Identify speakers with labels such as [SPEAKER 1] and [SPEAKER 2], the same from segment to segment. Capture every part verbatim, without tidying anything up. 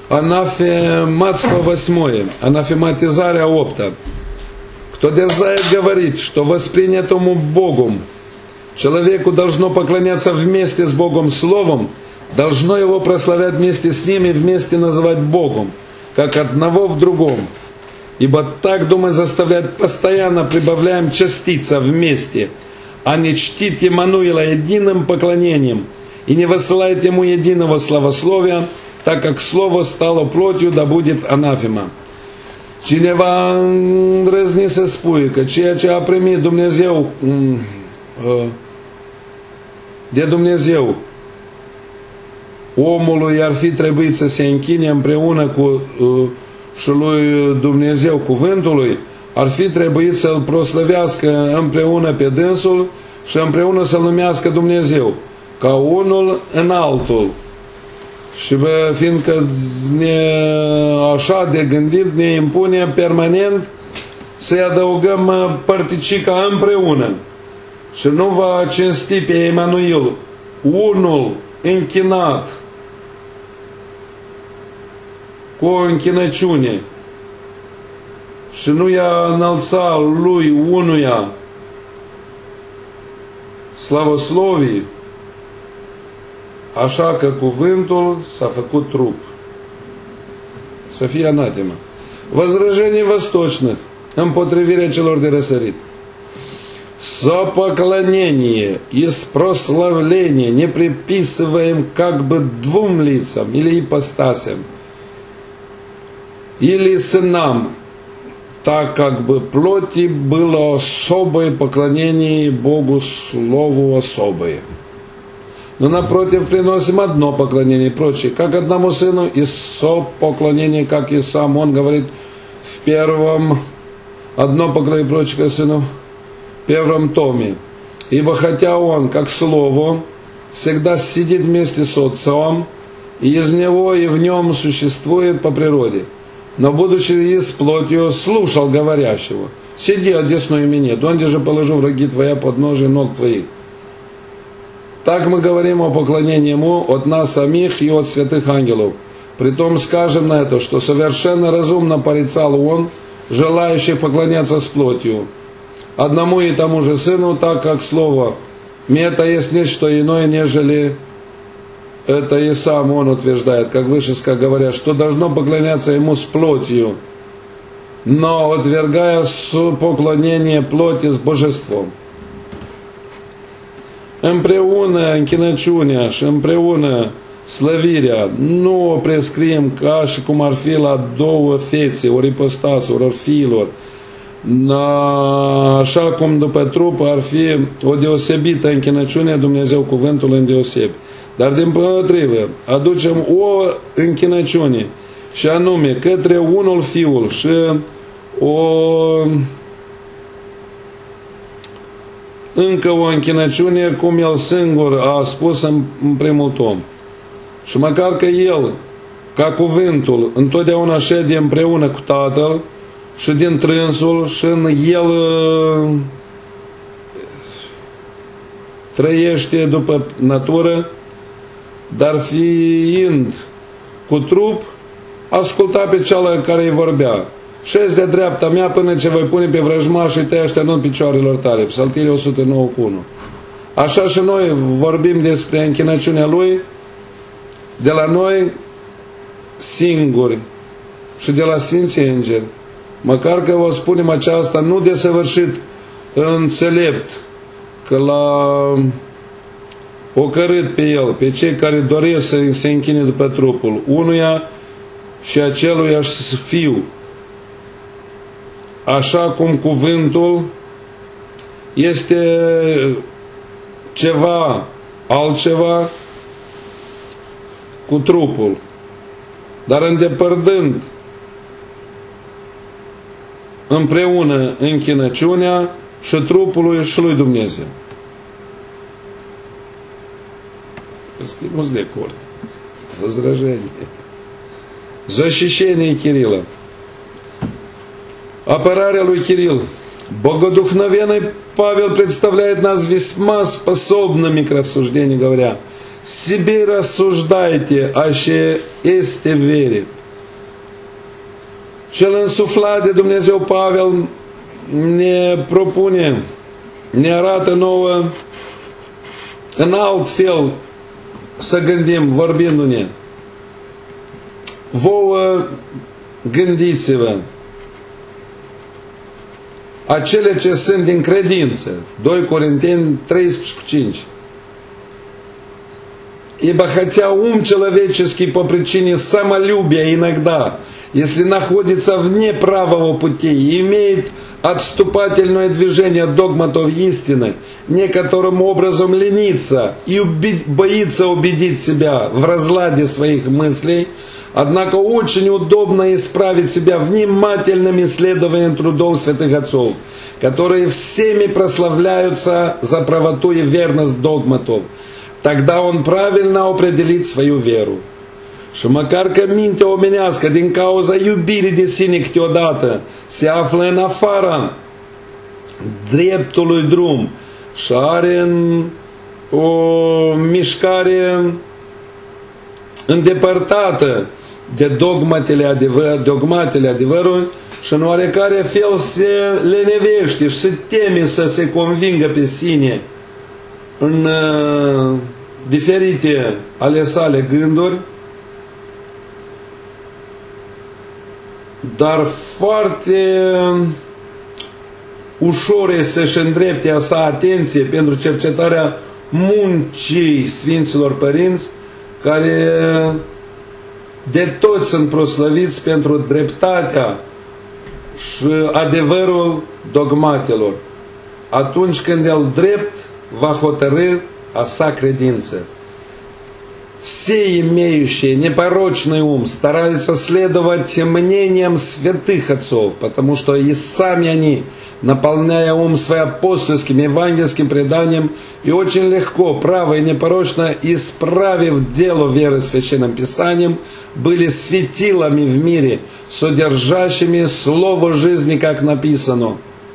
[SPEAKER 1] Анафематство восьмое. Анафематизarea opta. Кто дерзает говорить, что воспринятому Богом человеку должно поклоняться вместе с Богом Словом, должно его прославлять вместе с ним и вместе называть Богом, как одного в другом. Ибо так думать заставляет постоянно прибавляем частица вместе, а не чтит Иммануила единым поклонением и не высылает ему единого славословия, так как слово стало плотью, да будет анафема. Cineva îndrăzni să spui că ceea ce a primit Dumnezeu de Dumnezeu omului ar fi trebuit să se închine împreună cu și lui Dumnezeu cuvântului, ar fi trebuit să-L proslăvească împreună pe dânsul și împreună să-L numească Dumnezeu, ca unul în altul. Și bă, fiindcă ne, așa de gândit ne impune permanent să-i adăugăm părticica împreună. Și nu va cinsti pe Emanuel unul închinat cu o închinăciune și nu i-a înălța lui unuia slavoslovii, așa că cuvântul s-a făcut trup. Să fie anatema. Возражение восточных, împotrivirea celor de răsărit. Сопоклонение и прославление не приписываем как бы двум лицам или ипостасям, или сынам, так как бы плоти было особое поклонение Богу Слову особое. Но напротив приносим одно поклонение и прочее, как одному сыну, и сопоклонение, как и сам он говорит в первом, одно поклонение и прочее, как сыну, в первом томе. Ибо хотя он, как слово, всегда сидит вместе с Отцом, и из него и в нем существует по природе, но будучи из плотью, слушал говорящего: «Сиди, одесную мне, донде же положу враги твоя под ножи ног твоих». Так мы говорим о поклонении Ему от нас самих и от святых ангелов. Притом скажем на это, что совершенно разумно порицал Он, желающих поклоняться с плотью, одному и тому же Сыну, так как Слово «мета» есть нечто иное, нежели это и сам Он утверждает, как выше говоря, что должно поклоняться Ему с плотью, но отвергая поклонение плоти с божеством. Împreună închinăciunea și împreună slăvirea nu o prescriem ca și cum ar fi la două fețe, ori ipostasuri, ori fiilor, așa cum după trup ar fi o deosebită închinăciune, Dumnezeu cuvântul îndeosebi. Dar din potrivă aducem o închinăciune și anume către unul Fiul și o încă o închinăciune cum El singur a spus în, în primul tom. Și măcar că El, ca cuvântul, întotdeauna șede împreună cu Tatăl și din trânsul și în El trăiește după natură, dar fiind cu trup, asculta pe cel care îi vorbea: șezi de dreapta mea până ce voi pune pe vrăjmașii tăi așternând în picioarelor tale. Psaltirile o sută nouă cu unu. Așa și noi vorbim despre închinăciunea Lui de la noi singuri și de la Sfinții Îngeri. Măcar că vă spunem aceasta nu de săvârșit înțelept, că l-a ocărât pe El, pe cei care doresc să se închine după trupul unuia și aceluiași Fiu. Așa cum cuvântul este ceva altceva cu trupul, dar îndepărtând împreună închinăciunea și trupului și lui Dumnezeu. Скинусь de acord. Возражение. Защищение Кирилла. Аппарария lui Кирилл. Богодухновенный Павел представляет нас весьма способными к рассуждению, говоря: себе рассуждайте, аще есте в вере. Cel însuflat de Dumnezeu Pavel ne propune, ne arată nouă în alt fel să gândim, vorbindu-ne. Vouă, gândiți-vă, acele ce sunt din credință, doi Corinteni treisprezece cu cinci. Ибо хотя ум человеческий по причине самолюбия иногда, если находится вне правого пути и имеет отступательное движение догматов истины, некоторым образом ленится и уби- боится убедить себя в разладе своих мыслей, однако очень удобно исправить себя внимательным исследованием трудов святых отцов, которые всеми прославляются за правоту и верность dogmatov. Тогда он правильно определит свою веру. Și măcar că mintea omenească, din cauza iubirii de sine câteodată, se află în afara dreptului drum și are în o mișcare îndepărtată de dogmatele, adevăr, dogmatele adevărului și în oarecare fel se lenevește și se teme să se convingă pe sine în uh, diferite ale sale gânduri, dar foarte ușor e să-și îndrepte a sa atenție pentru cercetarea muncii Sfinților Părinți, care de toți sunt proslăviți pentru dreptatea și adevărul dogmatelor, atunci când el drept va hotărâ a sa credință. Все имеющие непорочный ум стараются следовать мнениям святых отцов, потому что и сами они, наполняя ум своим апостольским евангельским преданием, и очень легко, право и непорочно, исправив дело веры Священным Писанием, были светилами в мире, содержащими слово жизни, как написано.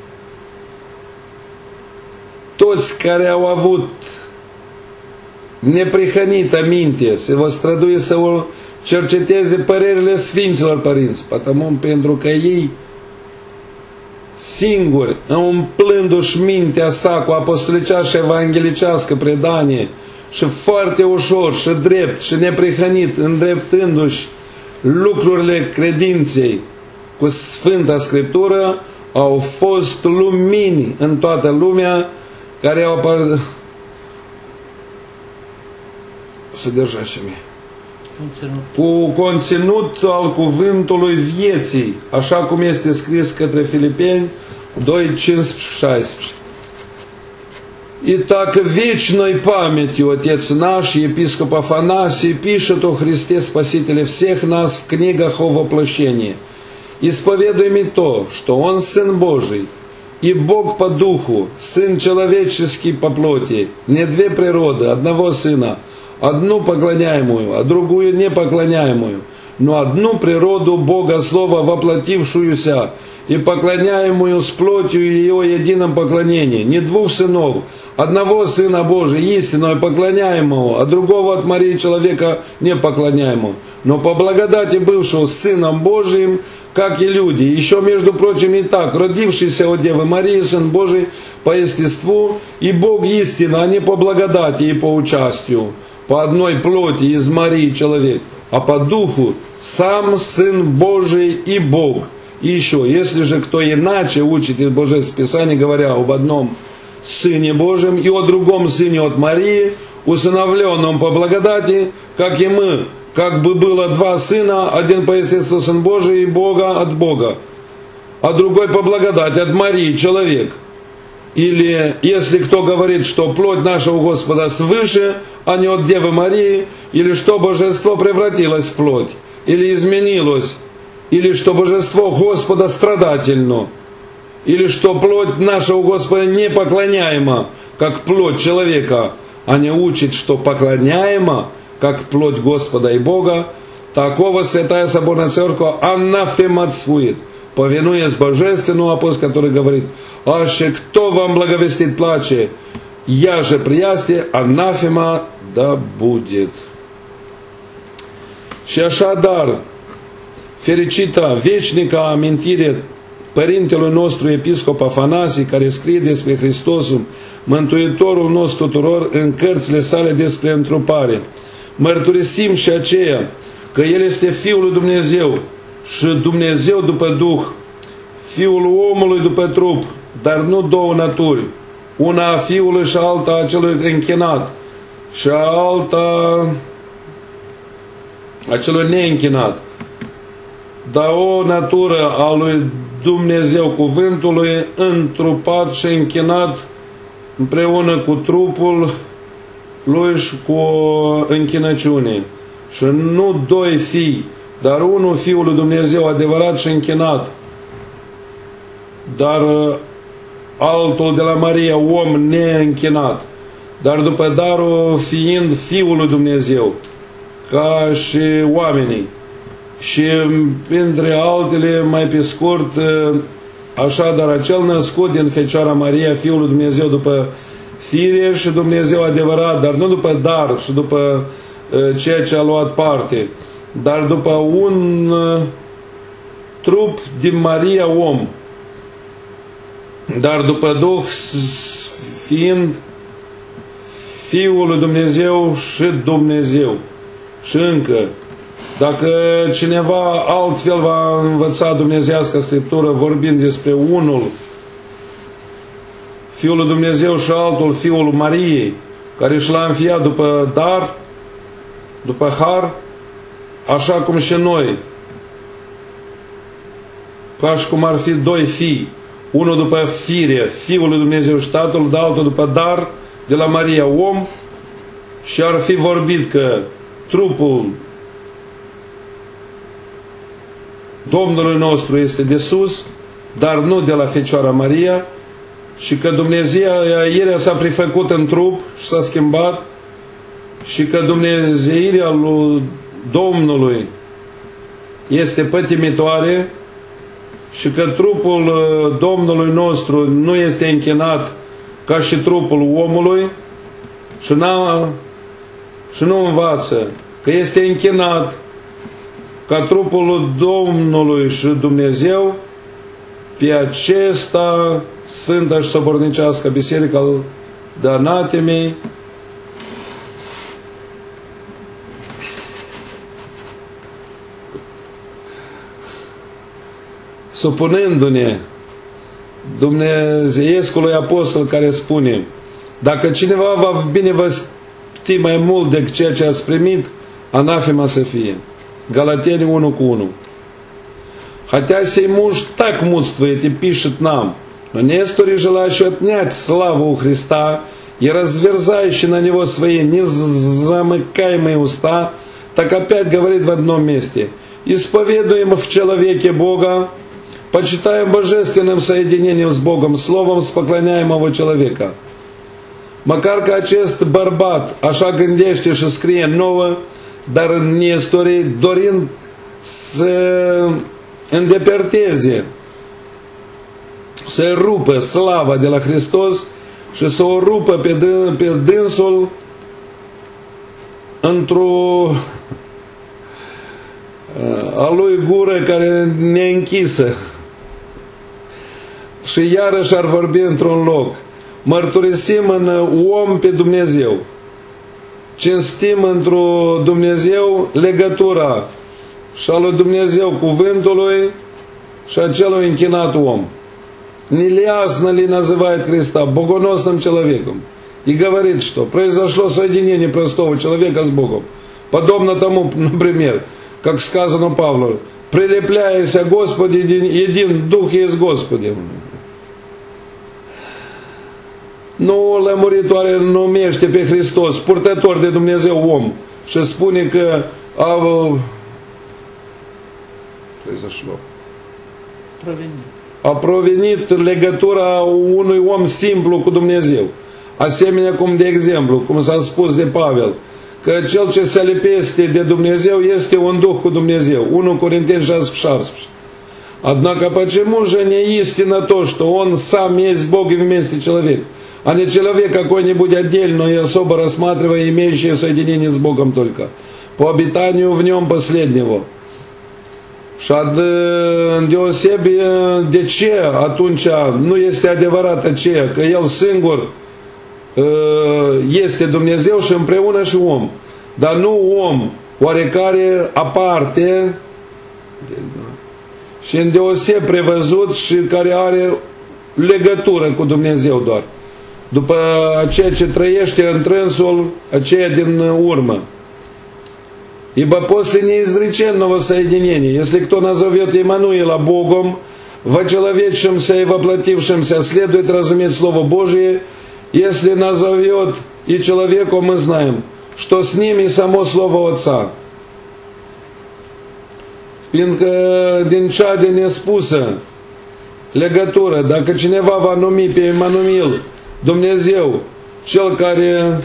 [SPEAKER 1] Toți care au avut neprihănită minte se vor strădui să o cerceteze părerile Sfinților Părinți, pentru că ei singuri, umplându-și mintea sa cu apostolicească și evanghelicească predanie și foarte ușor și drept și neprihănit, îndreptându-și lucrurile credinței cu Sfânta Scriptură, au fost lumini în toată lumea, care au apărut sădержащими cu conținut al cuvântului vieții, așa cum este scris către Filipeni doi, cincisprezece, șaisprezece. Итак, вечной памятью Отец наш, епископ Афанасий, пишет о Христе Спасителе всех нас в книгах о воплощении. Исповедуем и то, что Он Сын Божий, и Бог по духу, Сын человеческий по плоти, не две природы, одного Сына, одну поклоняемую, а другую непоклоняемую, но одну природу Бога Слова, воплотившуюся и поклоняемую с плотью ее едином поклонении, не двух сынов, одного Сына Божия, истинного поклоняемого, а другого от Марии человека непоклоняемого, но по благодати бывшего Сыном Божиим, как и люди, еще, между прочим, и так, родившийся от Девы Марии, Сын Божий по естеству, и Бог истина, а не по благодати и по участию, по одной плоти из Марии человек, а по духу сам Сын Божий и Бог. И еще, если же кто иначе учит из Божественного Писания, говоря об одном Сыне Божьем и о другом Сыне от Марии, усыновленном по благодати, как и мы, как бы было два сына, один по естеству Сын Божий и Бога от Бога, а другой по благодати от Марии человек. Или если кто говорит, что плоть нашего Господа свыше, а не от Девы Марии, или что божество превратилось в плоть, или изменилось, или что божество Господа страдательно, или что плоть нашего Господа не поклоняема, как плоть человека, а не учит, что поклоняема, как плоть Господа и Бога, такого Святая Соборная Церковь анафематствует, повинуясь Божественному апостолу, который говорит: «Аще кто вам благовестит плаче, я же приясте, анафема да будет». Și așadar, fericită, veșnică amintire părintelui nostru episcop Afanasie, care scrie despre Hristosul, Mântuitorul nostru tuturor, în cărțile sale despre întrupare. Mărturisim și aceea că El este Fiul lui Dumnezeu și Dumnezeu după Duh, Fiul omului după trup, dar nu două naturi, una a Fiului și alta a celui închinat și alta a celui neînchinat, dar o natură a lui Dumnezeu, cuvântului întrupat și închinat împreună cu trupul lui și cu închinăciune. Și nu doi fii, dar unul Fiul lui Dumnezeu adevărat și închinat, dar altul de la Maria, om neînchinat, dar după darul fiind Fiul lui Dumnezeu, ca și oamenii. Și între altele, mai pe scurt, așadar, acel născut din Fecioara Maria, Fiul lui Dumnezeu după fire și Dumnezeu adevărat, dar nu după dar și după ceea ce a luat parte, dar după un trup din Maria om, dar după Duh fiind Fiul lui Dumnezeu și Dumnezeu. Și încă, dacă cineva altfel va învăța dumnezeiască Scriptură vorbind despre unul Fiul lui Dumnezeu și altul Fiul Mariei, care și l-a înfiat după dar, după har, așa cum și noi, ca și cum ar fi doi fii, unul după fire, Fiul lui Dumnezeu și Tatăl, de altul după dar, de la Maria om, și ar fi vorbit că trupul Domnului nostru este de sus, dar nu de la Fecioara Maria, și că Dumnezeu ieri s-a prefăcut în trup și s-a schimbat, și că dumnezeirea lui Domnului este pătimitoare, și că trupul Domnului nostru nu este închinat ca și trupul omului, și, n-a, și nu învață că este închinat ca trupul Domnului și Dumnezeu. Pe acesta Sfânta și Sobornicească Biserică al de Anatemei supunându-ne dumnezeiescului apostol, care spune: dacă cineva va binevăsti mai mult decât ceea ce ați primit, anafema să fie. Galateni unu cu unu. Хотя сей муж так мудствует и пишет нам, но Несторы, желающие отнять славу у Христа и разверзающие на него свои незамыкаемые уста, так опять говорит в одном месте: исповедуем в человеке Бога, почитаем божественным соединением с Богом, словом с поклоняемого человека. Măcar că acest bărbat așa gândește și scrie nouă, dar în Nestorii, dorind să îndepărteze, să rupă slava de la Hristos și să o rupă pe, dâns, pe dânsul într-o a lui gură care neînchisă. Și iarăși ar vorbi într-un loc: mărturisim în om pe Dumnezeu, cinstim într-o Dumnezeu legătura și a lui Dumnezeu cuvântului și a celui închinat om. Неясно ли называет Христа богоносным человеком? И говорит, что произошло соединение простого человека с Богом. Подобно тому, например, как сказано Павлу: прилепляйся, Господи, един Дух есть Господи. Nu lămuritoare numește pe Hristos purtător de Dumnezeu om și spune că a a provenit legătura unui om simplu cu Dumnezeu. Asemenea cum, de exemplu, cum s-a spus de Pavel, că cel ce se lipește de Dumnezeu este un Duh cu Dumnezeu. unu Corinteni șase șaptesprezece. Однако почему же не истина то, что он сам есть Бог и вместе человек, а не человек какой-нибудь отдельно и особо рассматривая имеющее соединение с Богом только, по обитанию в нем последнего? Și deosebi de ce atunci nu este adevărat aceea că El singur este Dumnezeu și împreună și om, dar nu om oarecare aparte și îndeoseb prevăzut și care are legătură cu Dumnezeu doar, după ceea ce trăiește întrânsul aceea din urmă. Ибо после неизреченного соединения, если кто назовет Иммануила Богом, вочеловечившимся и воплотившимся, следует разуметь Слово Божие. Если назовет и человеку, мы знаем, что с ним и само Слово Отца. Fiindcă din cea de nespusă legătură, dacă cineva va numi pe Emanuel Dumnezeu, cel care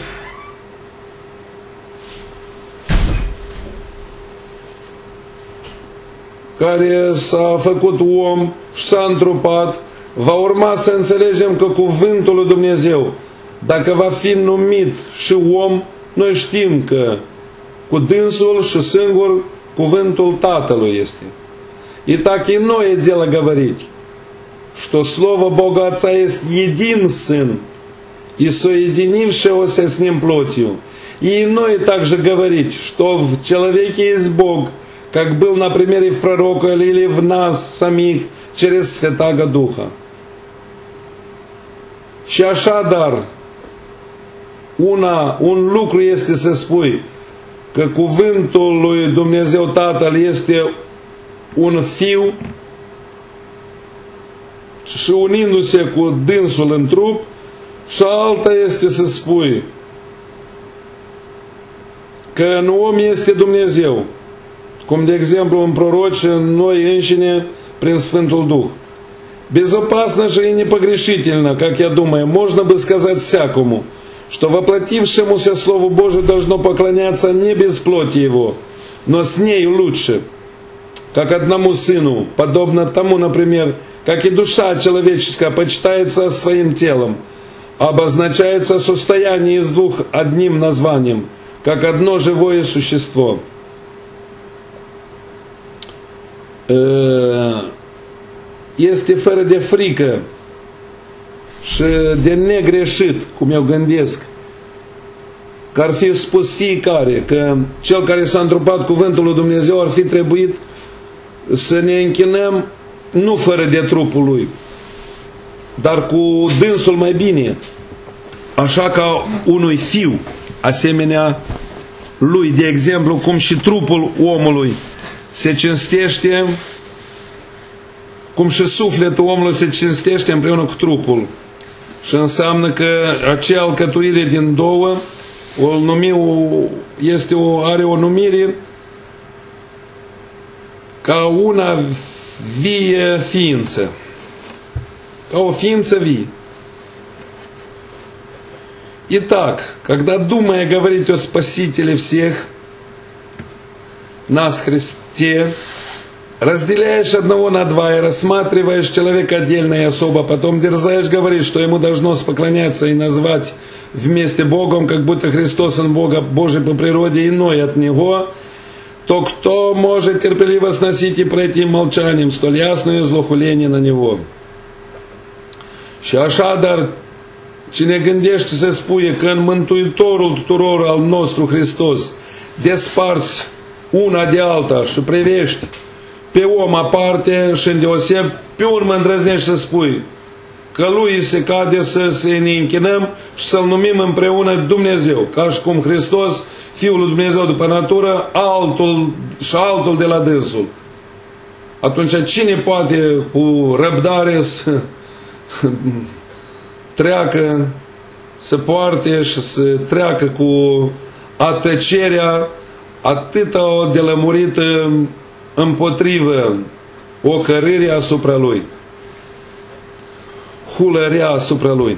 [SPEAKER 1] care s-a făcut om și s-a întrupat, va urma să înțelegem că cuvântul lui Dumnezeu, dacă va fi numit și om, noi știm că cu dânsul și singur cuvântul Tatălui este. И так иное дело говорить, что Слово Бога Отца есть един Сын, и соединившегося с Ним плотью. И иное также говорить, что в человеке есть Бог, как был, например, и в пророку или в нас самих через Святаго Духа. Și așadar, una, un lucru este să spui că cuvântul lui Dumnezeu Tatăl este un Fiu și unindu-se cu dânsul în trup, și alta este să spui că în om este Dumnezeu, cum de exemplu în proroci, în noi înșine, prin Sfântul Дух. Безопасно же и непогрешительно, как я думаю, можно бы сказать всякому, что воплотившемуся Слову Божию должно поклоняться не без плоти Его, но с ней лучше, как одному Сыну, подобно тому, например, как и душа человеческая почитается своим телом, обозначается состояние из двух одним названием, как одно живое существо. Este fără de frică și de negreșit, cum eu gândesc, că ar fi spus fiecare că cel care s-a întrupat cuvântul lui Dumnezeu ar fi trebuit să ne închinăm nu fără de trupul lui, dar cu dânsul mai bine, așa ca unui fiu, asemenea lui, de exemplu, cum și trupul omului se cinstește, cum și sufletul omului se cinstește împreună cu trupul. Și înseamnă că acea alcătuire din două o numi, este o, are o numire ca una vie ființă, ca o ființă vie. Итак, когда, думая говорить о Спасителе всех, нас Христе, разделяешь одного на два и рассматриваешь человека отдельно и особо, потом дерзаешь говорить, что ему должно поклоняться и назвать вместе Богом, как будто Христос он Бога Божий по природе, иной от Него, то кто может терпеливо сносить и пройти молчанием столь ясное злохуление на Него? Și așadar, cine gândește să spune că în Mântuitorul tuturor al nostru Hristos desparți una de alta și privești pe om aparte și îndeoseb, pe urmă îndrăznești să spui că lui se cade să se ne închinăm și să-L numim împreună Dumnezeu, ca și cum Hristos, Fiul lui Dumnezeu după natură, altul și altul de la dânsul. Atunci cine poate cu răbdare să treacă, să poarte și să treacă cu atăcerea atâta o de lămurită împotrivă ocărârea asupra lui, hulărea asupra lui.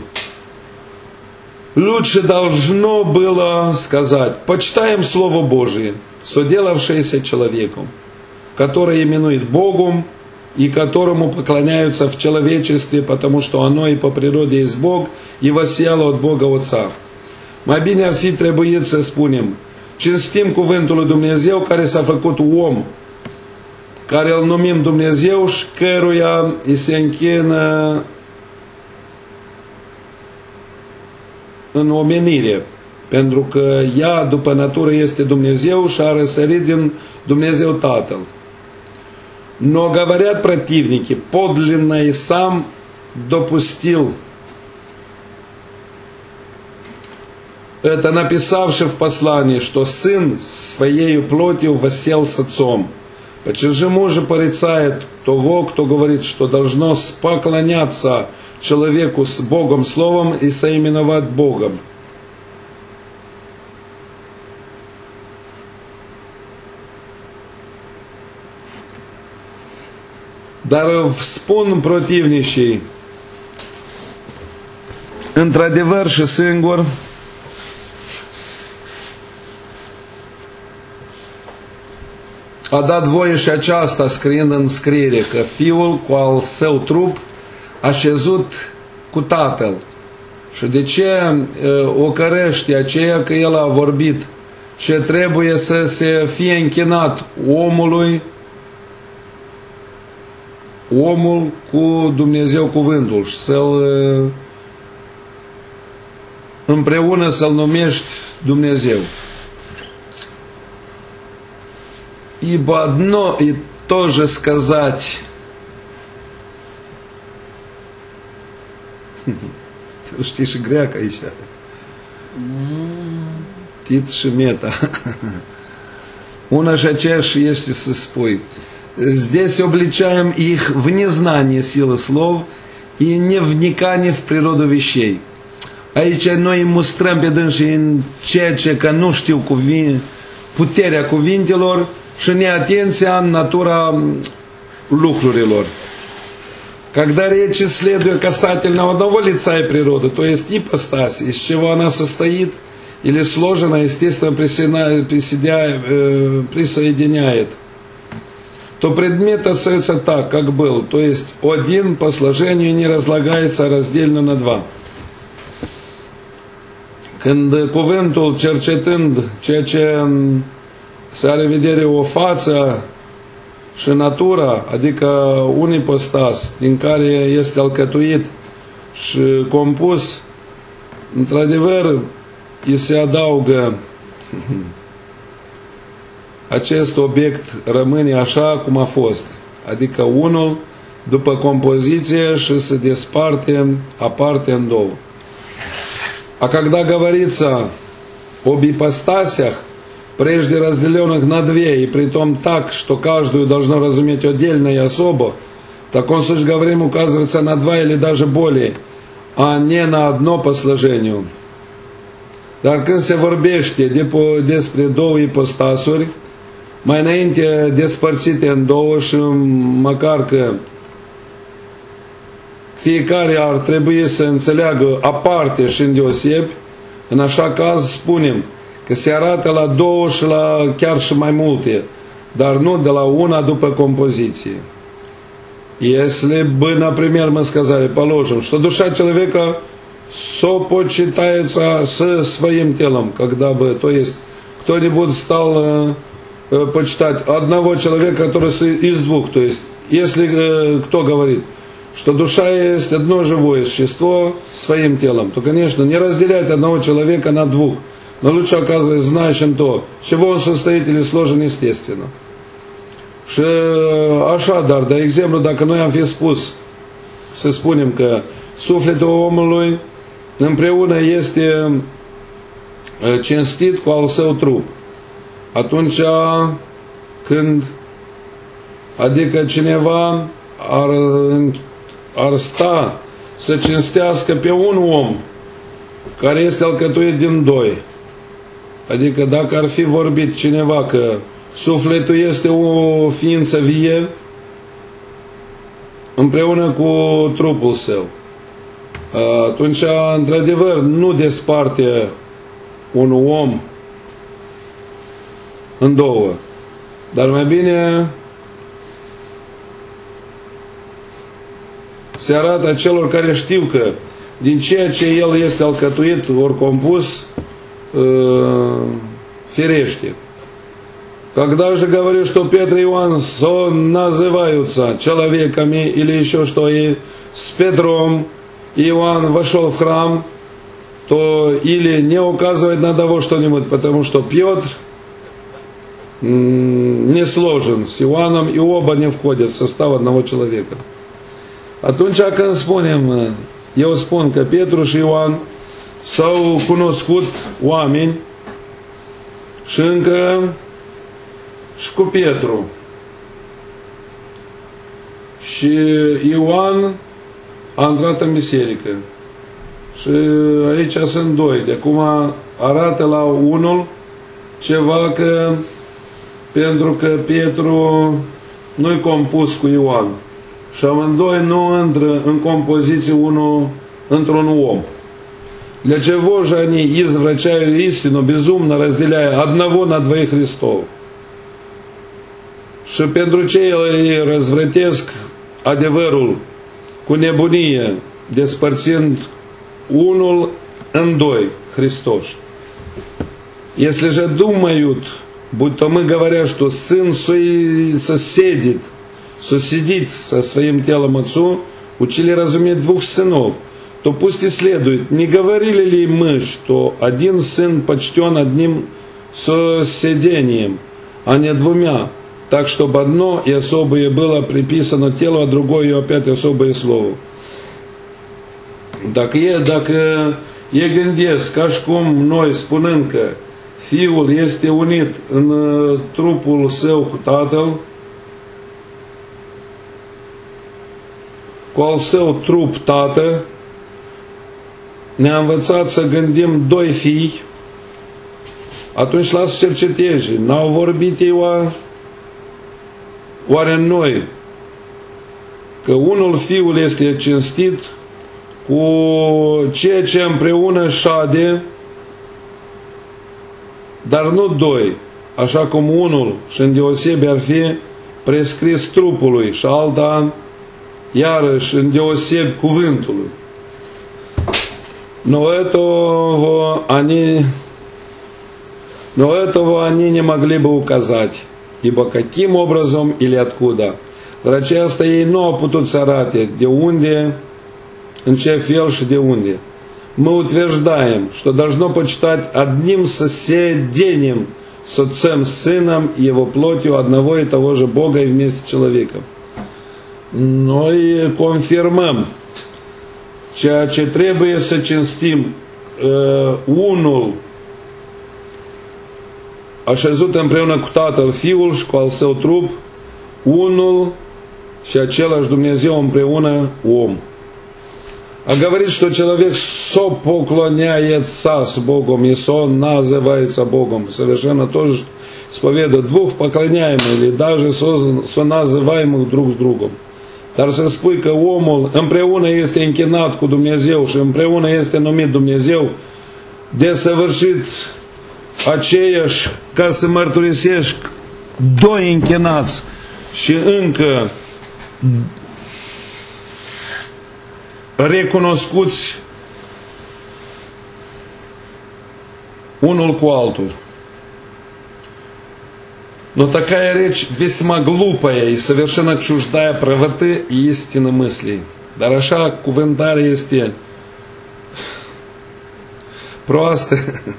[SPEAKER 1] Лучше должно было сказать: почитаем Слово Божие, соделавшееся человеком, которое именует Богом и которому поклоняются в человечестве, потому что оно и по природе есть Бог и воссияло от Бога Отца. Mai bine ar fi trebuit să spunem: cinstim cuvântul lui Dumnezeu care s-a făcut om, care îl numim Dumnezeu și căruia îi se închină în omenire, pentru că ea, după natură, este Dumnezeu și a răsărit din Dumnezeu Tatăl. Но говорят противники, подлинно и сам допустил это, написавший в послании, что сын своею плотью воссел с отцом. Почему же порицает того, кто говорит, что должно поклоняться человеку с Богом Словом и соименовать Богом? Dar spun protivnicii, într-adevăr și singur, a dat voie și aceasta, scriind în scriere, că Fiul cu al său trup a șezut cu Tatăl. Și de ce o cărește aceea că El a vorbit ce trebuie să se fie închinat omului, omul cu Dumnezeu cuvântul și să-l împreună să-l numești Dumnezeu. Ибо одно и то же сказать. Ты știi și greacă aici. Tit și meta. Una și aceeași este să spui. Здесь обличаем их в незнании силы слов и не вникании в природу вещей. Aici noi îi mustrăm pe dânsii în ceea ce că nu știu cuvinte, puterea cuvintelor și неаtenția în natura lucrurilor. Когда речь следует касательно одного лица и природы, то есть ипостаси, из чего она состоит или сложена, естественно, присоединяет, то предмет остается так, как был, то есть один по сложению не разлагается раздельно на два. Când cuvântul, cercetând ceea ce se are în vedere o față și natura, adică un ipostas din care este alcătuit și compus, într-adevăr îi se adaugă acest obiect, rămâne așa cum a fost, adică unul după compoziție și se desparte, aparte în două. А когда говорится об ипостасях, прежде разделенных на две, и притом так, что каждую должно разуметь отдельно и особо, в таком случае говорим указывается на два или даже более, а не на одно по сложению. Dar când se vorbește despre două ipostasuri, mai înainte despărțite în două și măcar că fiecare ar trebui să înțeleagă aparte și îndeosebi, în așa caz spunem că se arată la două și la chiar și mai multe, dar nu de la una după композиции. Если бы, например, мы сказали, положим, что душа человека сопочитается со своим телом, когда бы, то есть, кто-нибудь стал э, э, почитать одного человека, который из двух, то есть, если э, кто говорит, что душа есть одно живое существо своим телом, то, конечно, не разделять одного человека на двух, но лучше, оказывается, знающим то, чего он состоит или сложен естественно. Și așadar, de exemplu, dacă noi am fi spus, să spunem că sufletul omului împreună este cinstit cu al său trup, atunci când, adică cineva ar, ar sta să cinstească pe un om care este alcătuit din doi, adică dacă ar fi vorbit cineva că sufletul este o ființă vie împreună cu trupul său, atunci, într-adevăr, nu desparte un om în două, dar mai bine se arată celor care știu că din ceea ce el este alcătuit ori compus, firește. Когда же говорю, что Петр и Иоанн называются человеками или еще что, и с Петром Иоанн вошел в храм, то или не указывает на того что-нибудь, потому что Петр не сложен с Иоанном, и оба не входят в состав одного человека. Atunci când spunem, eu spun că Petru și Ioan s-au cunoscut oameni și încă și cu Petru. Și Ioan a intrat în biserică. Și aici sunt doi. De acum arată la unul ceva că pentru că Petru nu-i compus cu Ioan. Și amândoi nu intră în compoziție unul într-un om. Для чего же они извращают истину, безумно разделяя одного на двоих Христов? Și pentru ce ei răzvrătesc adevărul cu nebunie, despărțind unul în doi, Христос. Если же думают, будто мы говоря, что сын соседит, соседит со своим телом отцу, учили разуметь двух сынов, то пусть и следует. Не говорили ли мы, что один сын почтен одним соседением, а не двумя, так, чтобы одно и особое было приписано телу, а другое и опять особое слову? Dacă e, dacă e gândesc ca și cum noi spunând că Fiul este unit în trupul său cu Tatăl, cu al său trup Tată, ne-a învățat să gândim doi fii, atunci lasă cercetezi. N-au vorbit ei oare noi că unul Fiul este cinstit cu ceea ce împreună șade, dar nu doi, așa cum unul și îndeosebi ar fi prescris trupului și alta iarăși îndeosebi cuvântului. Но этого они, но этого они не могли бы указать, ибо каким образом или откуда. Dar aceasta ei nu au putut să arate de unde, în ce fel și de unde. Мы утверждаем, что должно почитать одним соседением с Отцем, Сыном и Его плотью одного и того же Бога и вместе человека. Noi confirmăm ceea ce trebuie să cinstim uh, unul așezut împreună cu Tatăl, Fiul și cu al său trup, unul și același Dumnezeu împreună om. А говорит, что человек сопоклоняется с Богом, и сон называется Богом. Совершенно тоже исповедует двух поклоняемых или даже соназываемых друг с другом. Dar să spui că omul împreună este închinat cu Dumnezeu și împreună este numit Dumnezeu, desăvârșit aceeași ca să mărturisești doi închinați și încă recunoscuți unul cu altul. Но такая речь весьма глупая и совершенно чуждая правоты и истины мыслей. Dar așa cuvântare este proastă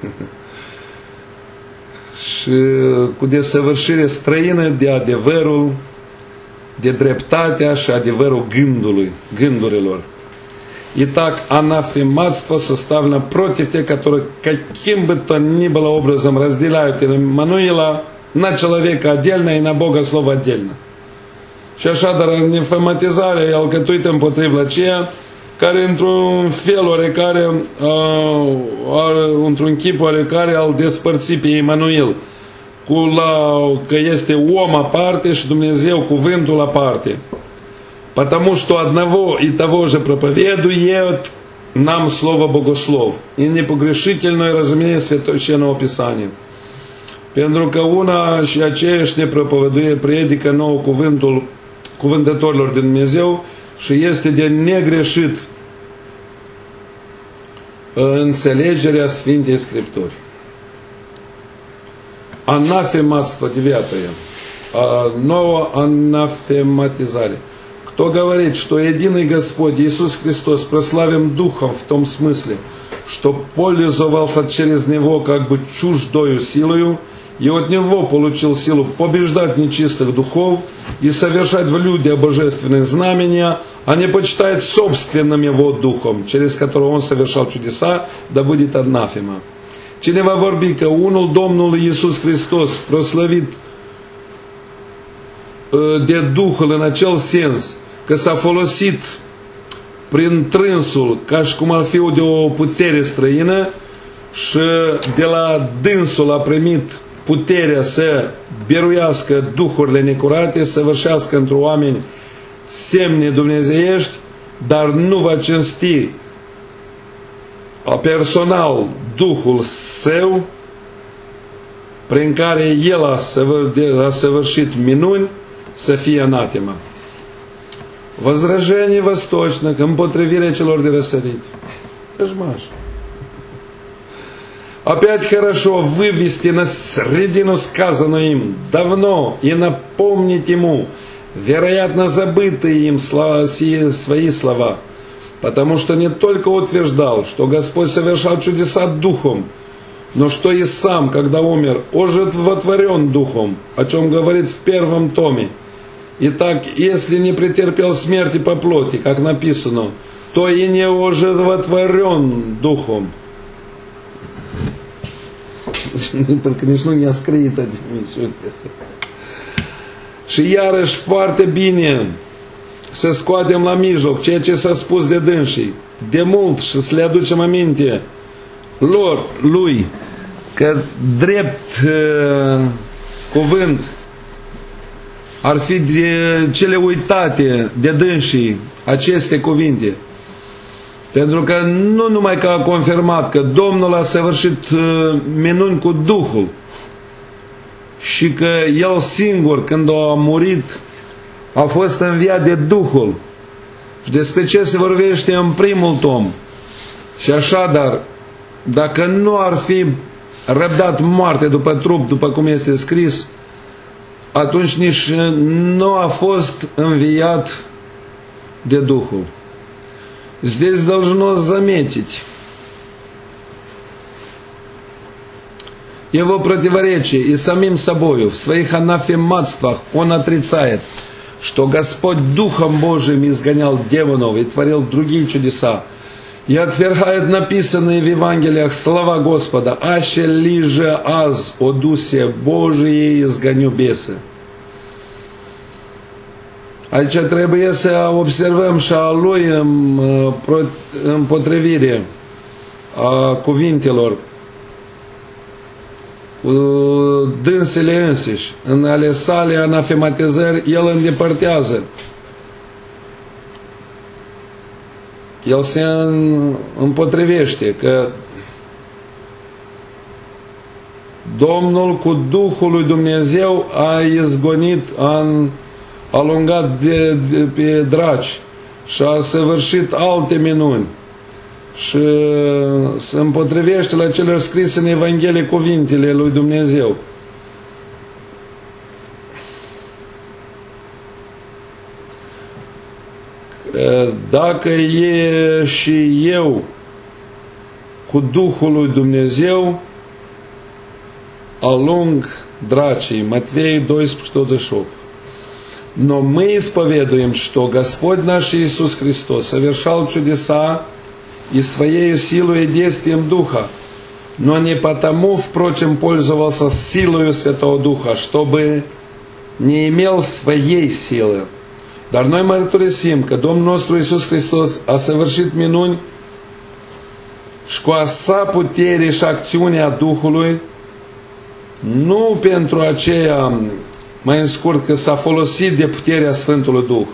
[SPEAKER 1] și cu desăvârșire străină de adevărul, de dreptatea și adevărul gândului, gândurilor. Итак, анафематство составлено против тех, которые каким бы то ни было образом разделяют Иммануила на человека отдельно и на Бога Слово отдельно. Și așadar, anefamatizarea e alcătuită împotriva aceea care într-un fel oarecare, uh, într-un chip oarecare al despărți pe Immanuel cu la, că este om aparte și Dumnezeu cuvântul aparte. Потому что одного и того же проповедует нам Слово Богослов и непогрешительное разумение Священного Писания. Pentru că una și aceeași ne propovăduie, predică nou cuvântul cuvântătorilor din Dumnezeu și este de negreșit înțelegerea Sfintei Scripturi. анафематство, девятое. Новая анафематизали. Кто говорит, что единый Господь Иисус Христос прославим Духом в том смысле, что пользовался через Него как бы чуждою силою, и от Него получил силу побеждать нечистых духов и совершать в людях божественные знамения, а не почитает собственным Его Духом, через которого Он совершал чудеса, да будет анафема. Cine va vorbi că unul Domnului Iisus Hristos proslăvit de Duhul în acel sens că s-a folosit prin trânsul ca și cum ar fi de o putere străină și de la dânsul a primit puterea să biruiască duhurile necurate, să vârșească într oameni semne dumnezeiești, dar nu va cinsti personal Duhul Său, prin care El a săvârșit minuni, să fie anatema. Возражение восточных, împotrivirea celor de răsărit. Кошмар. Опять хорошо вывести на средину сказанное им давно и напомнить ему, вероятно, забытые им слова, свои слова, потому что не только утверждал, что Господь совершал чудеса Духом, но что и сам, когда умер, оживотворен Духом, о чем говорит в первом томе. Итак, если не претерпел смерти по плоти, как написано, то и не оживотворен Духом. Pentru nici nu ne-a scris admisiunea asta. Și iarăși foarte bine să scoatem la mijloc ceea ce s-a spus de dânsii de mult și să le aducem aminte lor, lui, că drept uh, cuvânt ar fi de cele uitate de dânsii aceste cuvinte. Pentru că nu numai că a confirmat că Domnul a săvârșit uh, minuni cu Duhul și că El singur, când a murit, a fost înviat de Duhul. Și despre ce se vorbește în primul tom. Și așadar, dacă nu ar fi răbdat moarte după trup, după cum este scris, atunci nici nu a fost înviat de Duhul. Здесь должно заметить его противоречие и самим собою. В своих анафематствах он отрицает, что Господь Духом Божиим изгонял демонов и творил другие чудеса. И отвергает написанные в Евангелиях слова Господа: «Аще лиже аз о Дусе Божие изгоню бесы». Aici trebuie să observăm și a lui împotrivire a cuvintelor cu dânsele însiși. În ale sale anafematizări el îndepărtează. El se împotrivește că Domnul cu Duhul lui Dumnezeu a izgonit, a alungat de, de, pe draci și a săvârșit alte minuni și se împotrivește la cele scrise în Evanghelie cuvintele lui Dumnezeu. Dacă e și eu cu Duhul lui Dumnezeu, alung dracii. Матвей двенадцать двадцать восемь. Но мы исповедуем, что Господь наш Иисус Христос совершал чудеса и своей силой и действием Духа, но не потому, впрочем, пользовался силою Святого Духа, чтобы не имел своей силы. Dar noi mărturisim că Domnul nostru Iisus Hristos a săvârșit minuni și cu a sa putere și acțiunea Duhului, nu pentru aceea, mai în scurt, că s-a folosit de puterea Sfântului Duh,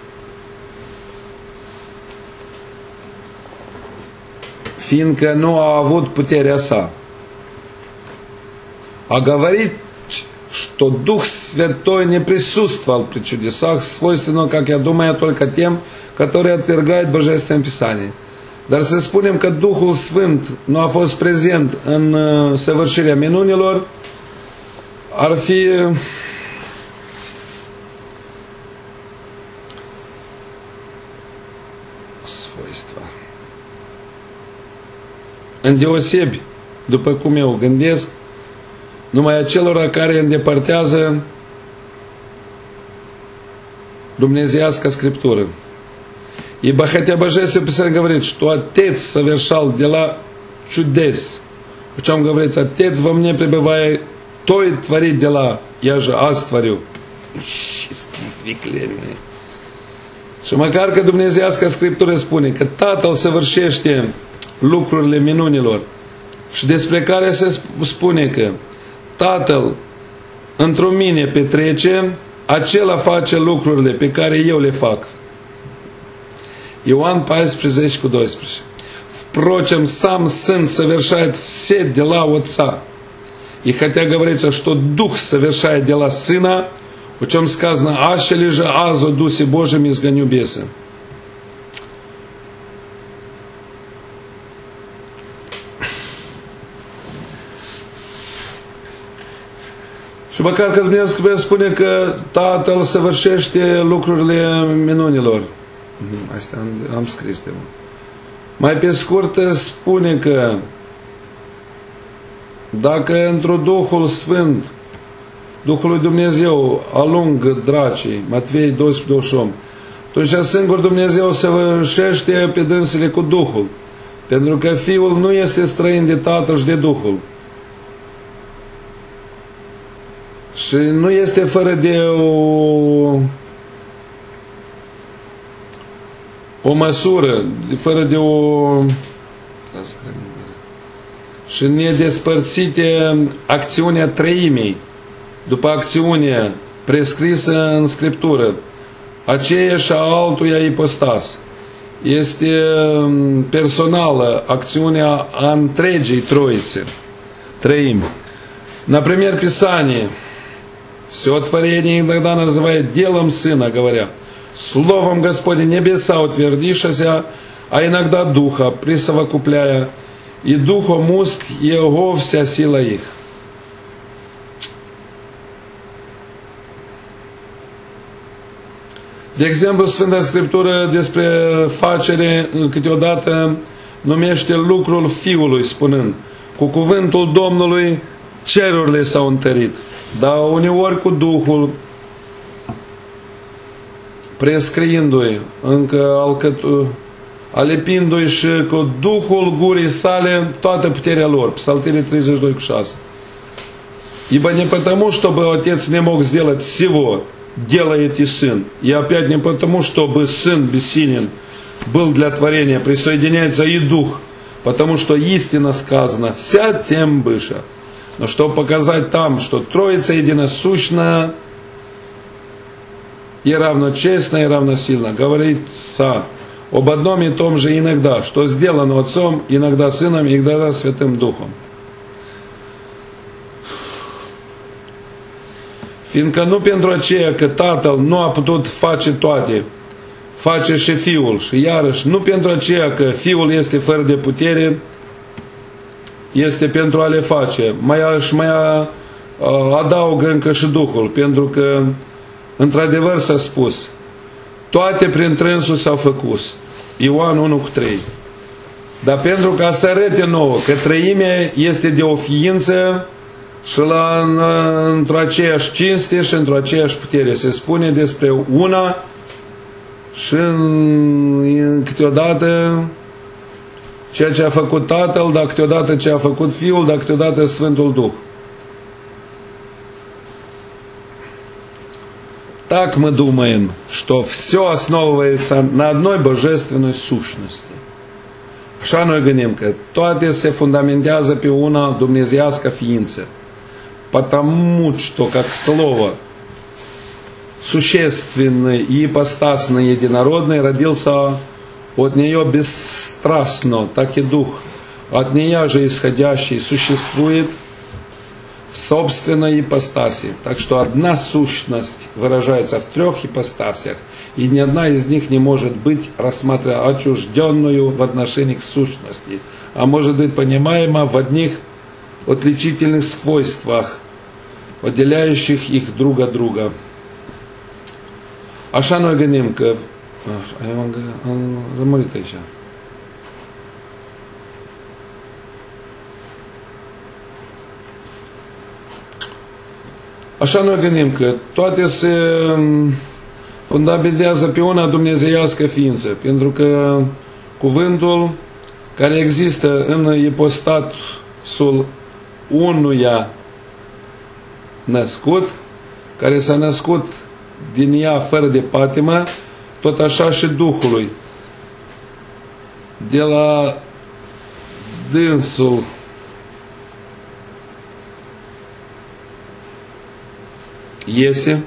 [SPEAKER 1] fiindcă nu a avut puterea sa. A говорить, что Дух Святой не присутствовал при чудесах, свойственно, как я думаю, только тем, которые отвергают Божественное Писание. Dar să spunem că Duhul Sfânt nu a fost prezent în săvârșirea minunilor, ar fi svojstva. Îndeosebi, după cum eu gândesc, numai acelora care îndepărtează Dumneзеască Scriptură. Ибо хотя Божественное Писание говорит, что Отец совершал дела чудес. Причем говорится, Отец во мне пребывая, то и творит дела, я же аз творю. Și măcar că Dumnezeiască Scriptură spune că Tatăl săvârșește lucrurile minunilor și despre care se spune că Tatăl într-o mine petrece, acela face lucrurile pe care eu le fac. Ioan paisprezece cu doisprezece. Впрочем, сам Сын совершает все дела Отца. И хотя говорится, что Дух совершает дела Сына, о чем сказано, «Аще же аз о Дусе Божьем изгоню беса». Și măcar că Dumnezeu spune că Tatăl săvârșește lucrurile minunilor. Asta am, am scris de mult. Mai pe scurt spune că dacă într-o Duhul Sfânt, Duhul lui Dumnezeu alungă dracii, Matvei doisprezece douăzeci și opt, atunci singur Dumnezeu săvârșește pe dânsele cu Duhul, pentru că Fiul nu este străin de Tatăl și de Duhul. Și nu este fără de o, o măsură, fără de o și nedespărțite acțiunea treimii după acțiunea prescrisă în Scriptură, aceeași a altuia ipostas. Este personală acțiunea a întregii Троицы, treimi. Например, Писание все творение иногда называет делом Сына, говоря, Словом Господень небеса утвердишася, а иногда Духа присовокупляя, и Духом уст Его вся сила их. De exemplu, Sfânta Scriptură despre facere câteodată numește lucrul Fiului, spunând, cu cuvântul Domnului cerurile s-au întărit, dar uneori cu Duhul, prescriindu-i, încă alcătu, alipindu-i și cu Duhul gurii sale toată puterea lor. Псалтирь тридцать два cu șase. Ибо не потому, чтобы Отец не мог сделать всего, делает и Сын. И опять не потому, чтобы Сын бессилен был для творения, присоединяется и Дух, потому что истинно сказано, вся тем быша. Но чтобы показать там, что Троица единосущна и равночестна, и равносильна, говорится об одном и том же иногда, что сделано Отцом, иногда Сыном, иногда Святым Духом. Fiindcă nu pentru aceea că Tatăl nu a putut face toate, face și Fiul, și iarăși nu pentru aceea că Fiul este fără de putere, este pentru a le face. Mai, și mai adaugă încă și Duhul, pentru că într-adevăr s-a spus, toate prin trânsul s-au făcut. Ioan unu cu trei. Dar pentru ca să arăte nouă că treimea este de o ființă și la, în, într-o aceeași cinste și într-o aceeași putere. Se spune despre una și în, câteodată ceea ce a făcut Tatăl, dar câteodată ce a făcut Fiul, dar câteodată Sfântul Duh. Так мы думаем, что все основывается на одной божественной сущности. Așa noi gândim că toate se fundamentează pe una dumnezeiască ființă. Потому что, как слово, существенный и ипостасный единородный родился от нее бесстрастно, так и Дух, от нее же исходящий существует в собственной ипостаси. Так что одна сущность выражается в трех ипостасях, и ни одна из них не может быть рассматривана отчужденную в отношении к сущности, а может быть понимаема в одних отличительных свойствах отделяющих их друг от друга. Așa noi gândim că... Am rămărit aici. Așa noi gândim că toate se fundamentează pe una dumnezeiască ființă, pentru că cuvântul care există în ipostatul unuia născut, care s-a născut din ea fără de patimă, tot așa și Duhului. De la dânsul iese,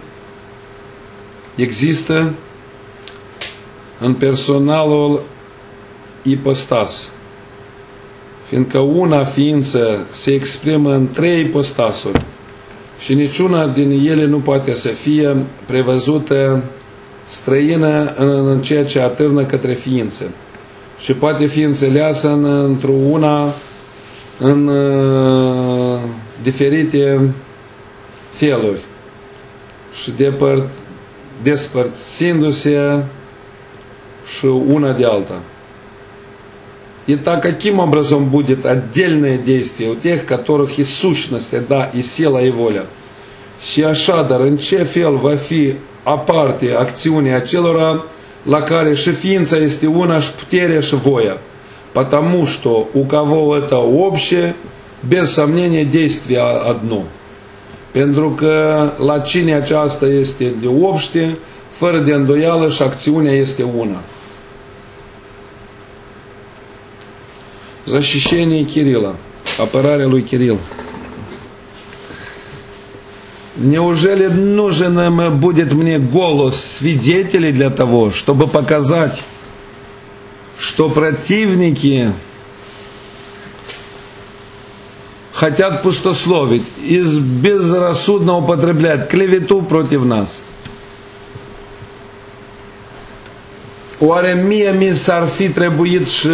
[SPEAKER 1] există în personalul ipostas. Fiindcă una ființă se exprimă în trei ipostasuri și niciuna din ele nu poate să fie prevăzută străină în ceea ce atârnă către ființă. Și poate fi înțeleasă în, într-una în uh, diferite feluri și depăr, despărțindu-se și una de alta. И так каким образом будет отдельное действие у тех, которых и сущность, да, и сила, и воля? Și așadar, în ce fel va fi aparte acțiunea acelora la care și ființa este una, și puterea, și voia? Потому что у кого это общее, без сомнения, действие одно. Pentru că la cine aceasta este de obște, fără de îndoială, și acțiunea este una. Защищение Кирилла, apărarea lui Кирилл. Неужели нужен будет мне голос свидетелей для того, чтобы показать, что противники хотят пустословить и безрассудно употреблять клевету против нас? Oare mie mi s-ar fi trebuit și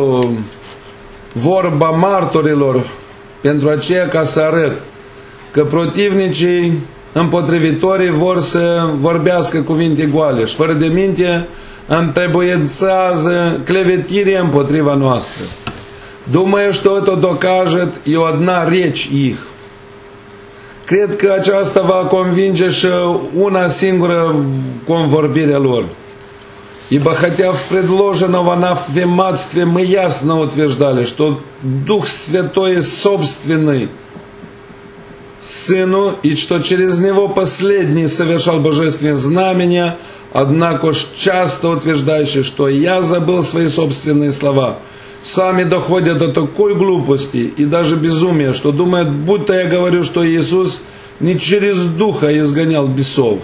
[SPEAKER 1] vorba martorilor pentru aceea ca să arăt că protivnicii împotrivitorii vor să vorbească cuvinte goale și fără de minte întrebuințează clevetirea împotriva noastră. Думаю, что это докажет и одна речь их. Cred că aceasta va convinge și una singură convorbire lor. Ибо хотя в предложенном анафематстве мы ясно утверждали, что Дух Святой собственный Сыну, и что через Него последний совершал божественные знамения, однако ж часто утверждающий, что я забыл свои собственные слова, сами доходят до такой глупости и даже безумия, что думают, будто я говорю, что Иисус не через Духа изгонял бесов.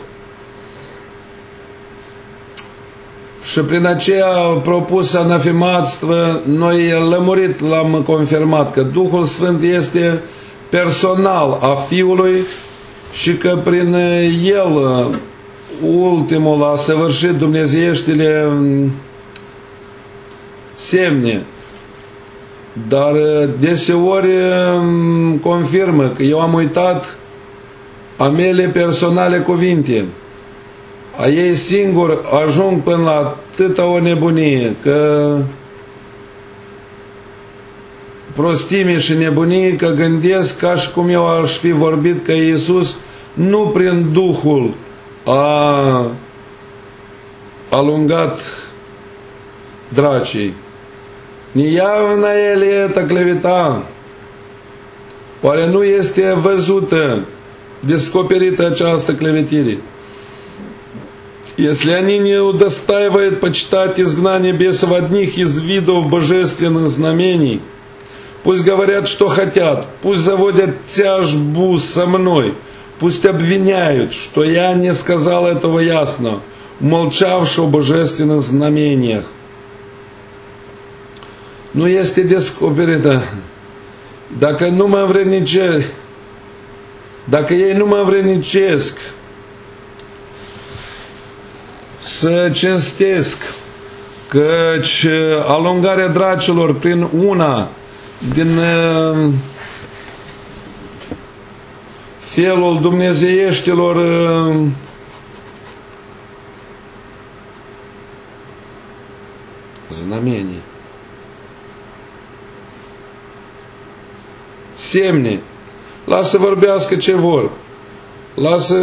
[SPEAKER 1] Și prin aceea propus anafematstvo, noi lămurit l-am confirmat că Duhul Sfânt este personal a Fiului și că prin El ultimul a săvârșit dumnezeieștile semne. Dar deseori confirmă că eu am uitat a mele personale cuvinte. A ei singur ajung până la atâta o nebunie că prostime și nebunie că gândesc ca și cum eu aș fi vorbit că Iisus nu prin Duhul a alungat dracii. Неявно ли эта клевета? Oare nu este văzută, descoperită această clevetire? Если они не удостаивают почитать изгнание бесов одних из видов божественных знамений, пусть говорят, что хотят, пусть заводят тяжбу со мной, пусть обвиняют, что я не сказал этого ясно, умолчавши о божественных знамениях. Nu este descoperită. Dacă nu mă învrednicesc, dacă ei nu mă învrednicesc să cinstesc, căci alungarea dracilor prin una din felul dumnezeieștilor znamenii, semne. Lasă vorbească ce vor. Lasă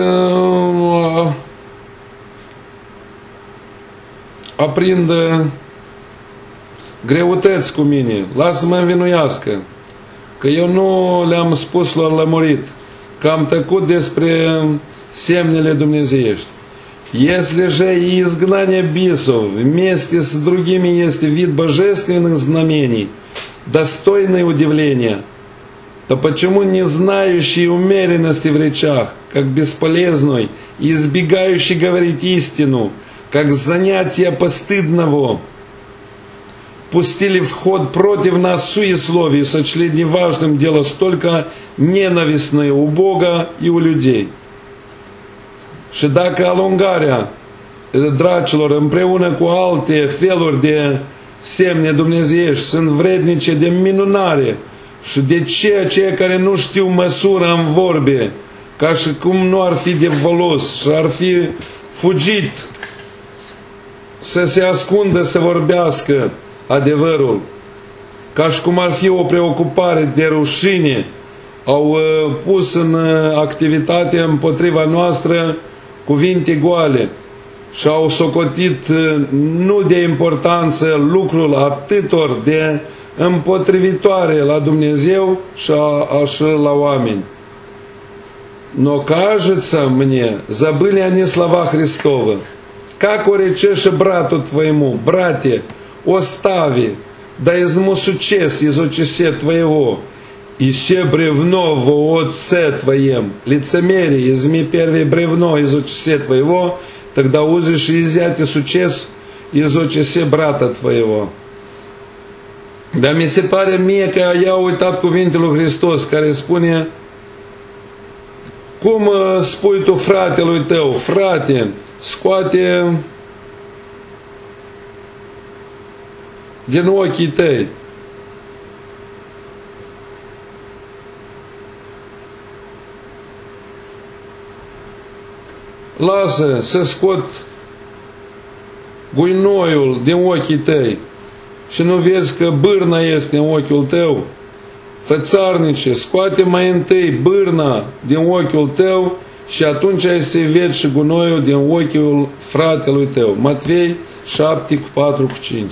[SPEAKER 1] aprindă greutăți cu mine. Lasă-mă învinuiască. Că eu nu le-am spus lor lămurit. Că am tăcut despre семнele dumnezeiești. Если же и изгнание бесов вместе с другими есть вид божественных знамений, достойный удивления, то почему не знающий умеренности в речах, как бесполезной и избегающий говорить истину, как занятие постыдного, пустили в ход против нас суесловие и сочли неважным дело столько ненавистное у Бога и у людей? Și dacă alungarea dracilor împreună cu alte feluri de semne dumnezeiești sunt vrednice de minunare și de ceea ce care nu știu măsura în vorbe, ca și cum nu ar fi de folos și ar fi fugit să se ascundă să vorbească adevărul, ca și cum ar fi o preocupare de rușine, au pus în activitate împotriva noastră cuvinte goale și au socotit nu de importanță lucrul atâtor de împotrivitoare la Dumnezeu și așa la oameni. Но кажется мне, забыли они слова Христова. Как уречешь брату твоему, братья, остави, да измусу честь из очесе твоего, и се бревно во отце твоем, лицемерие, изми первое бревно из очесе твоего, тогда узишь и изъять сучес из очесе brata твоего. Dar mi se pare mie că i-au uitat cuvintele lui Hristos, care spune: cum spui tu fratelui tău, frate, scoate din ochii tăi. Lasă să scot guinoiul din ochii tăi și nu vezi că bârna este în ochiul tău? Fățarnice, scoate mai întâi bârna din ochiul tău și atunci ai să vezi și gunoiul din ochiul fratelui tău. Matvei șapte cu patru cu cinci.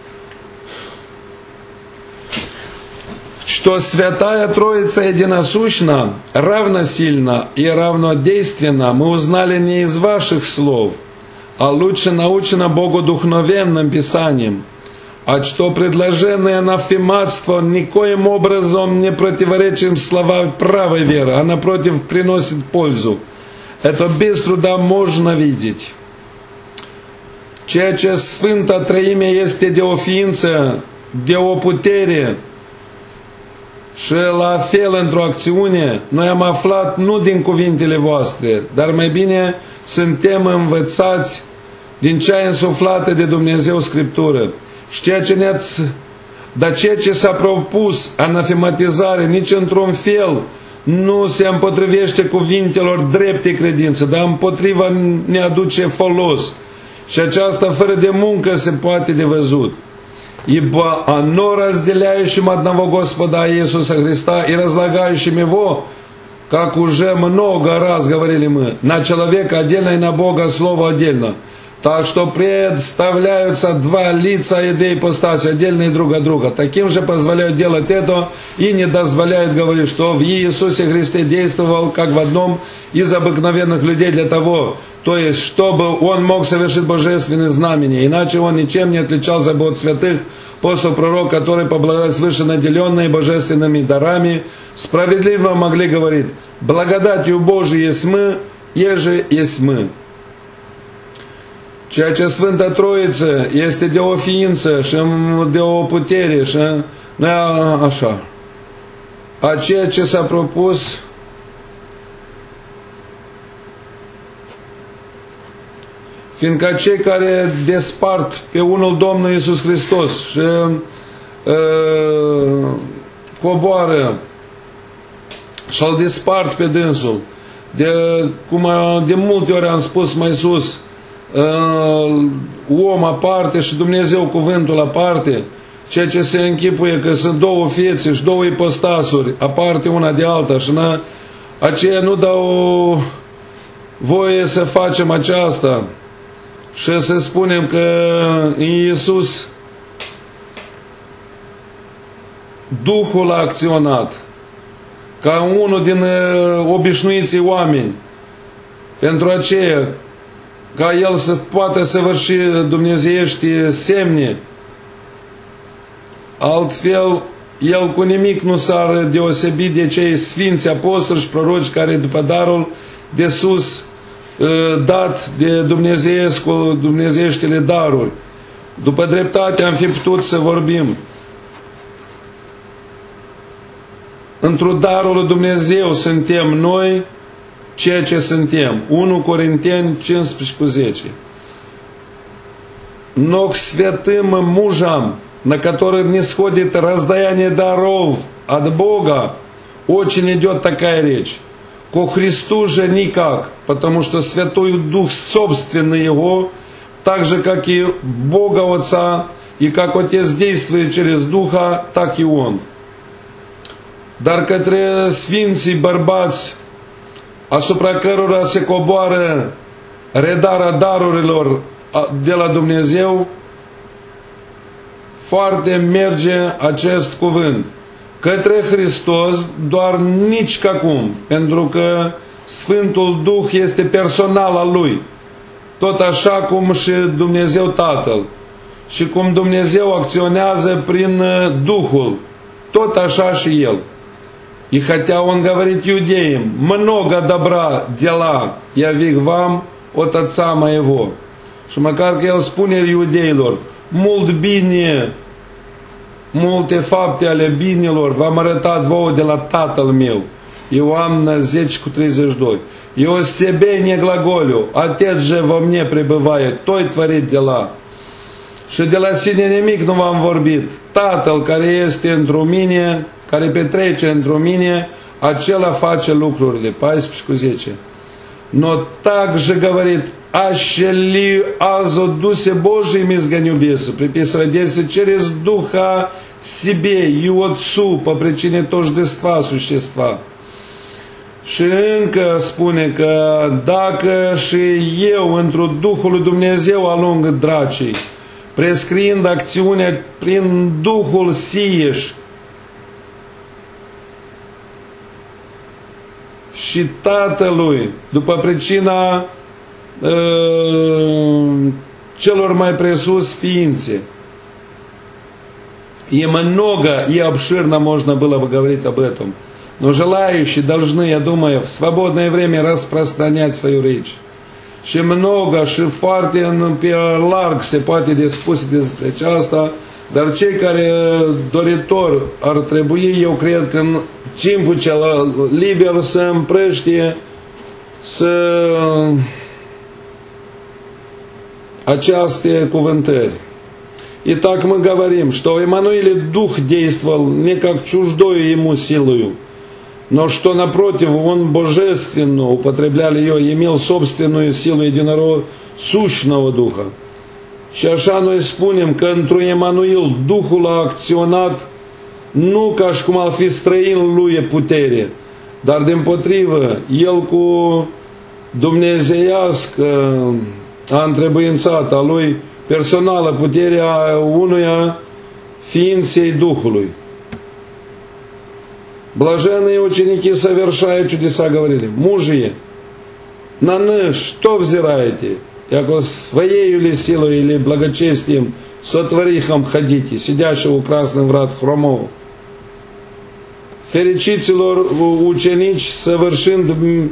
[SPEAKER 1] Что Святая Троица единосущна, равносильна и равнодейственна, мы узнали не из ваших слов, а лучше научено богодухновенным Писанием, а что предложенное анафематство никоим образом не противоречит слова правой веры, а напротив приносит пользу. Это без trуда можно видеть. Ceea ce Sfânta Treime este de o ființă, de o putere și la fel într-o acțiune, noi am aflat nu din cuvintele voastre, dar mai bine suntem învățați din cea însuflată de Dumnezeu Scriptură. Și ceea ce ne-ați, dar ceea ce s-a propus anatematizare nici într-un fel nu se împotrivește cuvintelor drepte credință, dar împotriva ne aduce folos. Și aceasta fără de muncă se poate de văzut. Ибо оно разделяющим одного Господа Иисуса Христа и разлагающим Его, как уже много раз говорили мы, на человека отдельно и на Бога слово отдельно. Так что представляются два лица и две ипостаси, отдельные друг от друга. Таким же позволяют делать это и не дозволяют говорить, что в Иисусе Христе действовал как в одном из обыкновенных людей для того, то есть, чтобы он мог совершить божественные знамения. Иначе он ничем не отличался бы от святых апостолов, пророк, которые, по благодати свыше наделенные божественными дарами, справедливо могли говорить: благодатью Божией есть мы, еже есть мы. Ceea ce Sfânta Troiță este de o ființă și de o putere și nu așa. A ceea ce s-a propus fiindcă cei care despart pe unul Domnul Iisus Hristos și uh, coboară și îl dispart pe dânsul. De, cum de multe ori am spus mai sus, om aparte și Dumnezeu cuvântul aparte, ceea ce se închipuie că sunt două fețe și două ipostasuri aparte una de alta și na, aceea nu dau voie să facem aceasta și să spunem că în Iisus Duhul a acționat ca unul din obișnuiții oameni pentru aceea ca El să poată săvârși dumnezeiești semne. Altfel, El cu nimic nu s-ar deosebi de cei sfinți apostoli și proroci care după darul de sus dat de dumnezeiescul, dumnezeieștile daruri, după dreptate am fi putut să vorbim. Într-o darul lui Dumnezeu suntem noi ceea ce suntem. unu Corinteni cincisprezece cu zece. Но к святым мужам, на которых не сходит раздаяние даров от Бога, очень идет такая речь. Ко Христу же никак, потому что Святой Дух собственный Его, так же, как и Бога Отца, и как Отец действует через Духа, так и Он. Dar către sfinții bărbați asupra cărora se coboară redarea darurilor de la Dumnezeu, foarte merge acest cuvânt. Către Hristos doar nici ca cum, pentru că Sfântul Duh este personal al Lui, tot așa cum și Dumnezeu Tatăl. Și cum Dumnezeu acționează prin Duhul, tot așa și El. И хотя Он говорит иудеям, много добра дела явих вам от Отца Моего. Și măcar că El spune iudeilor, mult bine, multe fapte ale binelor v-am arătat vouă de la Tatăl meu. Ioan zece cu тридцать два. И о себе не глаголю, Отец же во мне пребывает, Той творит дела. Și de la sine nimic nu v-am vorbit. Tatăl care este într-o mine, care petrece într-o mine, acela face lucrurile. paisprezece cu zece. Но также говорит, аще ли аз о Дусе Божьем изгоню бесов, приписывая действие через Духа себе и Отцу по причине тождества существа. Și încă spune că dacă și eu într-o Duhul lui Dumnezeu alung dracii, prescriind acțiunea prin Duhul sieși, și Tatălui, după pricina uh, celor mai presus ființe. И много, и обширно можно было бы говорить об этом. Но желающие должны, я думаю, в свободное время распространять свою речь. Și много, și foarte pe larg se poate dispune despre aceasta, dar cei care doritor ar trebui, eu cred că în timpul cel liber să împrăștie să aceste cuvântări. Итак, мы говорим, что в Иммануиле Дух действовал не как чуждою ему силою, но что, напротив, он божественно употреблял ее и имел собственную силу единородного сущного Духа. Și așa noi spunem că într-un Emanuel Duhul a acționat nu ca și cum ar fi străin lui putere, dar dimpotrivă, el cu dumnezeiască a întrebuințat a lui personală puterea unuia ființei Duhului. Блаженные ученики, совершая чудеса, говорили, мужи, на нас что взираете? Яко своею ли силой или благочестием сотворихом ходите, сидящего у красных врат хромов. Fericiților ucenici, săvârșind uh,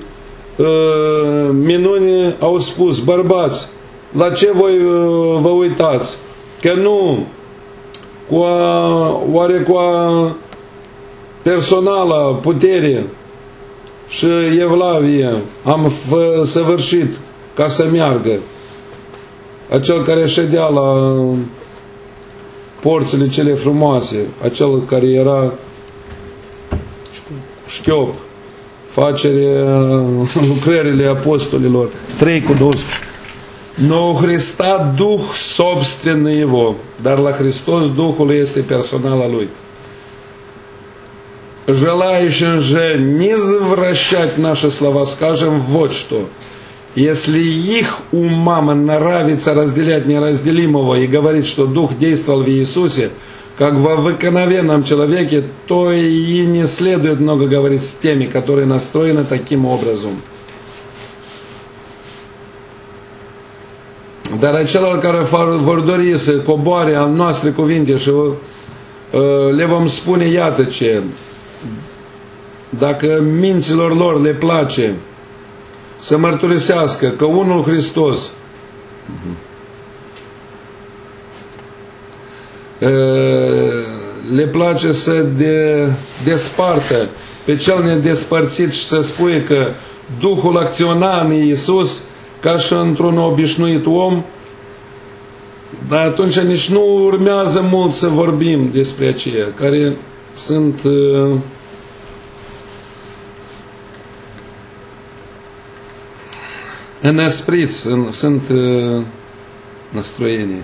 [SPEAKER 1] minuni, au spus, bărbați, la ce voi uh, vă uitați? Că nu cu a, oare cu a personală putere și evlavie am săvârșit ca să meargă. Acel care ședea la porțile cele frumoase, acel care era șchiop, Facere, lucrările apostolilor, trei cu doisprezece. Но у Христа Дух собственный Его, dar la Hristos Duhul este personal al Lui. Желающим же не завращать наши слова, скажем вот что. Если их умам нравится разделять неразделимого и говорить, что Дух действовал в Иисусе, как в обыкновенном человеке, то и не следует много говорить с теми, которые настроены таким образом. Dar celor care vor dori să coboare al noastre cuvinte și uh, le vom spune, iată ce, dacă minților lor le place să mărturisească că unul Hristos uh, le place să de, despartă pe cel nedespărțit și să spune că Duhul acționa în Iisus ca și într-un obișnuit om, dar atunci nici nu urmează mult să vorbim despre aceia care sunt uh, înăspriți, în, sunt uh, năstroieni,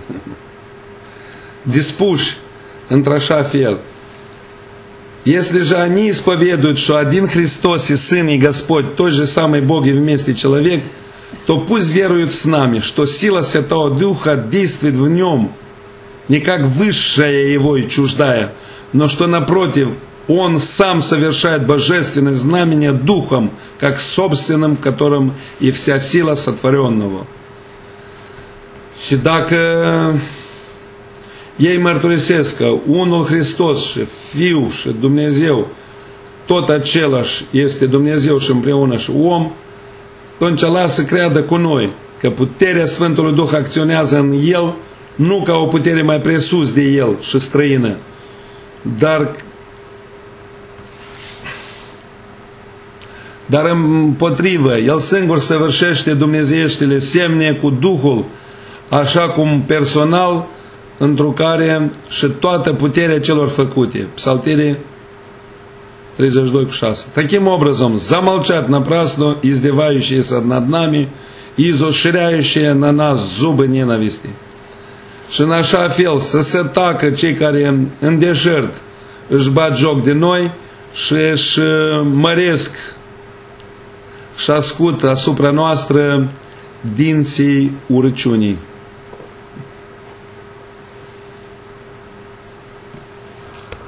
[SPEAKER 1] dispuși într-așa fel. Если же они исповедуют, что один Христос и Сын и Господь, тот же самый Бог и вместе человек, то пусть веруют с нами, что сила Святого Духа действует в нем, не как высшая его и чуждая, но что напротив, он сам совершает божественное знамение Духом, как собственным, в котором и вся сила сотворенного. Și dacă ei mărturisesc că unul Hristos și Fiul și Dumnezeu, tot același este Dumnezeu și împreună și om, atunci lasă să creadă cu noi că puterea Sfântului Duh acționează în El, nu ca o putere mai presus de El și străină, dar, dar împotrivă, El singur săvârșește dumnezeieștile semne cu Duhul, așa cum personal, într-o care și toată puterea celor făcute. Psaltirii тридцать два шесть. Таким образом, замолчат напрасно издевающиеся над нами и изоширяющие на нас zubă ненависти. Și în așa fel să se tacă cei care în deșert își bat joc de noi și își măresc și ascută asupra noastră dinții urăciunii.